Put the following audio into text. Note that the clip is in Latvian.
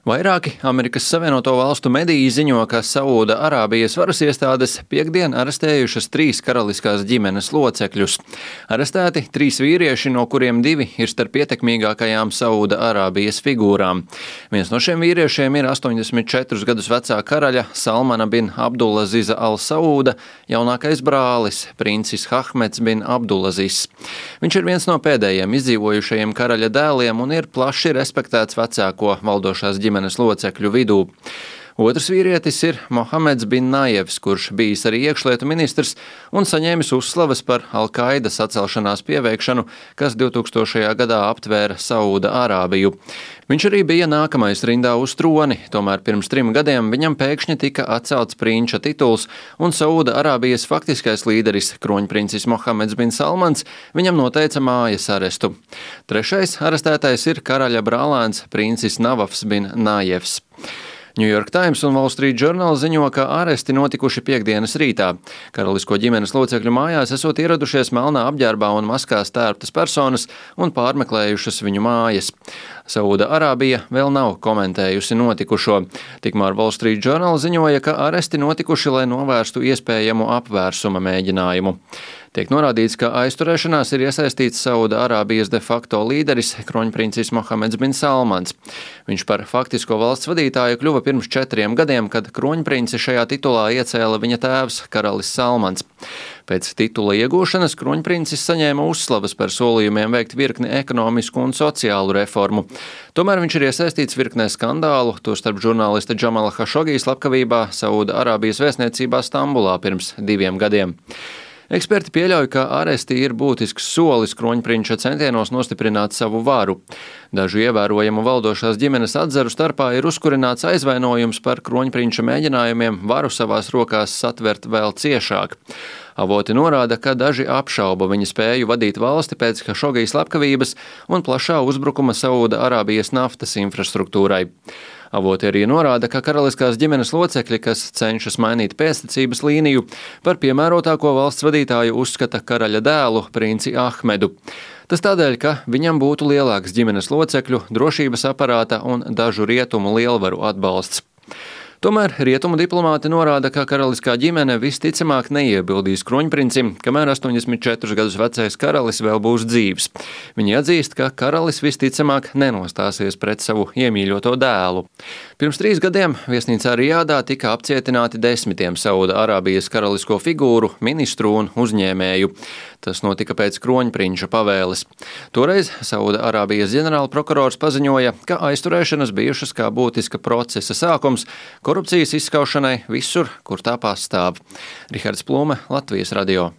Vairāki Amerikas Savienoto Valstu mediji ziņo, ka Saūda Arābijas varas iestādes piektdien arestējušas 3 karaliskās ģimenes locekļus. Arestēti 3 vīrieši, no kuriem 2 ir starp ietekmīgākajām Saūda Arābijas figūrām. Viens no šiem vīriešiem ir 84 gadus vecā karaļa Salmana bin Abdulaziza al-Saūda jaunākais brālis, princis Ahmeds bin Abdulazis. Viņš ir viens no pēdējiem izdzīvojušajiem karaļa dēliem un ir plaši respektēts vecāko valdošās ģimenes locekļu vidū. Otrs vīrietis ir Mohameds bin Naievs, kurš bijis arī iekšlietu ministrs un saņēmis uzslavas par Al-Qaidas atcelšanās pieveikšanu, kas 2000. gadā aptvēra Saūda Arābiju. Viņš arī bija nākamais rindā uz troni, tomēr pirms 3 gadiem viņam pēkšņi tika atcelts prinča tituls un Saūda Arābijas faktiskais līderis, kroņprincis Mohameds bin Salmans, viņam noteica mājas arestu. Trešais arestētais ir karaļa brālēns princis Navafs bin Naievs. New York Times un Wall Street Journal ziņo, ka aresti notikuši piektdienas rītā. Karalisko ģimenes locekļu mājās esot ieradušies melnā apģērbā un maskās tērptas personas un pārmeklējušas viņu mājas. Saūda Arābija vēl nav komentējusi notikušo. Tikmēr Wall Street Journal ziņoja, ka aresti notikuši, lai novērstu iespējamu apvērsuma mēģinājumu. Tiek norādīts, ka aizturēšanās ir iesaistīts Saūda Arābijas de facto līderis, kroņprincis Mohameds bin Salmans. Viņš par faktisko valsts vadītāju kļuva pirms 4 gadiem, kad kroņprinci šajā titulā iecēla viņa tēvs, karalis Salmans. Pēc titula iegūšanas kroņprincis saņēma uzslavas par solījumiem veikt virkni ekonomisku un sociālu reformu. Tomēr viņš ir iesaistīts virknē skandālu, tostarp žurnālista Džamala Hašogī slepkavībā Saūda Arābijas vēstniecībā Stambulā pirms 2 gadiem. Eksperti pieļauj, ka aresti ir būtisks solis kroņprinča centienos nostiprināt savu varu. Dažu ievērojamu valdošās ģimenes atzaru starpā ir uzkurināts aizvainojums par kroņprinča mēģinājumiem varu savās rokās satvert vēl ciešāk. Avoti norāda, ka daži apšauba viņa spēju vadīt valsti pēc Hašogī slepkavības un plašā uzbrukuma Saūda Arābijas naftas infrastruktūrai. Avoti arī norāda, ka karaliskās ģimenes locekļi, kas cenšas mainīt pēstniecības līniju, par piemērotāko valsts vadītāju uzskata karaļa dēlu, princi Ahmedu. Tas tādēļ, ka viņam būtu lielāks ģimenes locekļu, drošības aparāta un dažu rietumu lielvaru atbalsts. Tomēr rietumu diplomāti norāda, ka karaliskā ģimene visticamāk neiebildīs kroņprincim, kamēr 84 gadus vecais karalis vēl būs dzīvs. Viņi atzīst, ka karalis visticamāk nenostāsies pret savu iemīļoto dēlu. Pirms 3 gadiem viesnīcā Rijādā tika apcietināti 10 Saūda Arābijas karalisko figūru, ministru un uzņēmēju. Tas notika pēc kroņprinča pavēles. Toreiz Saūda Arābijas ģenerālprokurors paziņoja, ka aizturēšanas bijušas kā būtiska procesa sākums korupcijas izskaušanai visur, kur tā pastāv. Rihards Plūme, Latvijas radio.